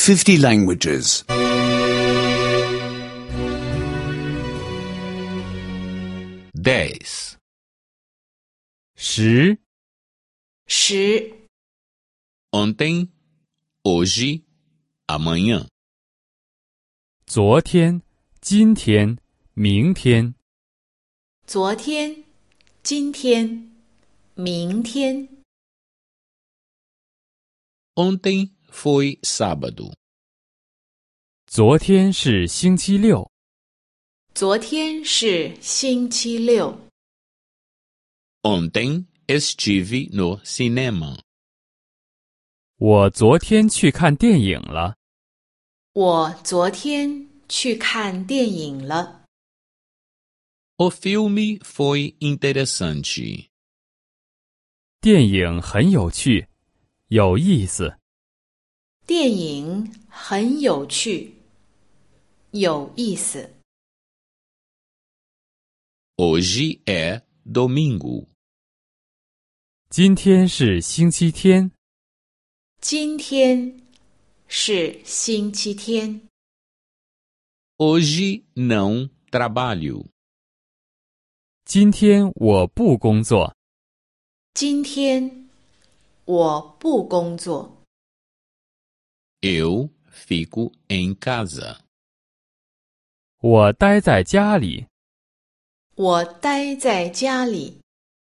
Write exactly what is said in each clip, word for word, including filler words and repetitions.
fifty languages. dez, 十、 十、 ontem, hoje, amanhã. 昨天、今天、明天。 昨天、今天、明天。 Ontem foi sábado. 昨天是星期六。 昨天是星期六。 Ontem estive no cinema. 我昨天去看电影了。 我昨天去看电影了。 O filme foi interessante. 电影很有趣，有意思。 电影很有趣，有意思。 Hoje é domingo. 今天是星期天。 今天是星期天。 Hoje não trabalho. 今天我不工作。 今天我不工作。 Eu fico em casa. 我待在家里。 我待在家里。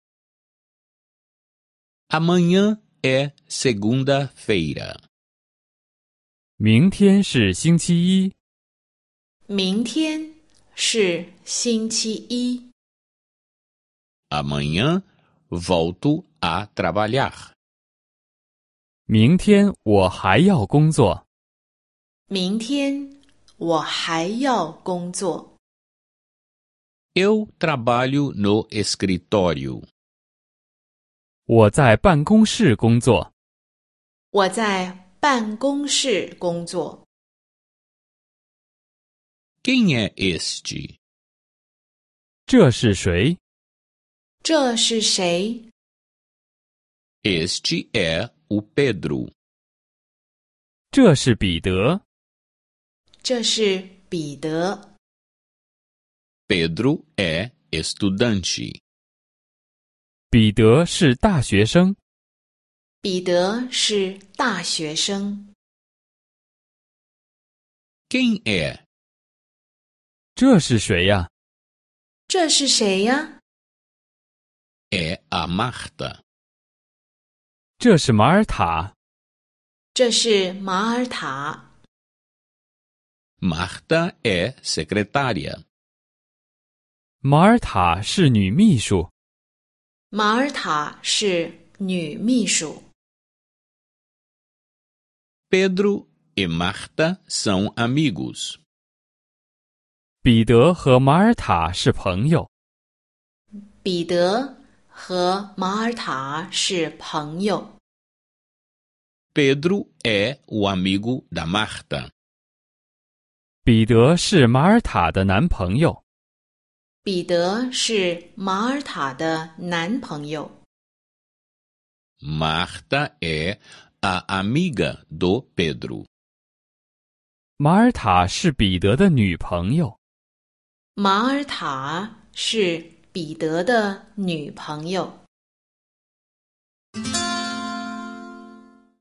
Amanhã é segunda-feira. 明天是星期一。 明天是星期一。 Amanhã volto a trabalhar. 明天我还要工作。 明天我还要工作。 Eu trabalho no escritório. 我在办公室工作。 我在办公室工作。 Quem é este? 这是谁？ 这是谁？ Este é o Pedro. 这是彼得。 这是彼得。 Pedro é estudante. 彼得是大学生。 彼得是大学生。 Quem é? 这是谁呀？ 这是谁呀？ É a Marta. 这是马尔塔。 这是马尔塔。 Marta é secretária. 马尔塔是女秘书。 马尔塔是女秘书。 Pedro e Marta são amigos. 彼得和马尔塔是朋友。 彼得和马尔塔是朋友。 Pedro é o amigo da Marta. 彼得是马尔塔的男朋友。 彼得是马尔塔的男朋友。 Marta é a amiga do Pedro. 马尔塔是彼得的女朋友。 马尔塔是彼得的女朋友。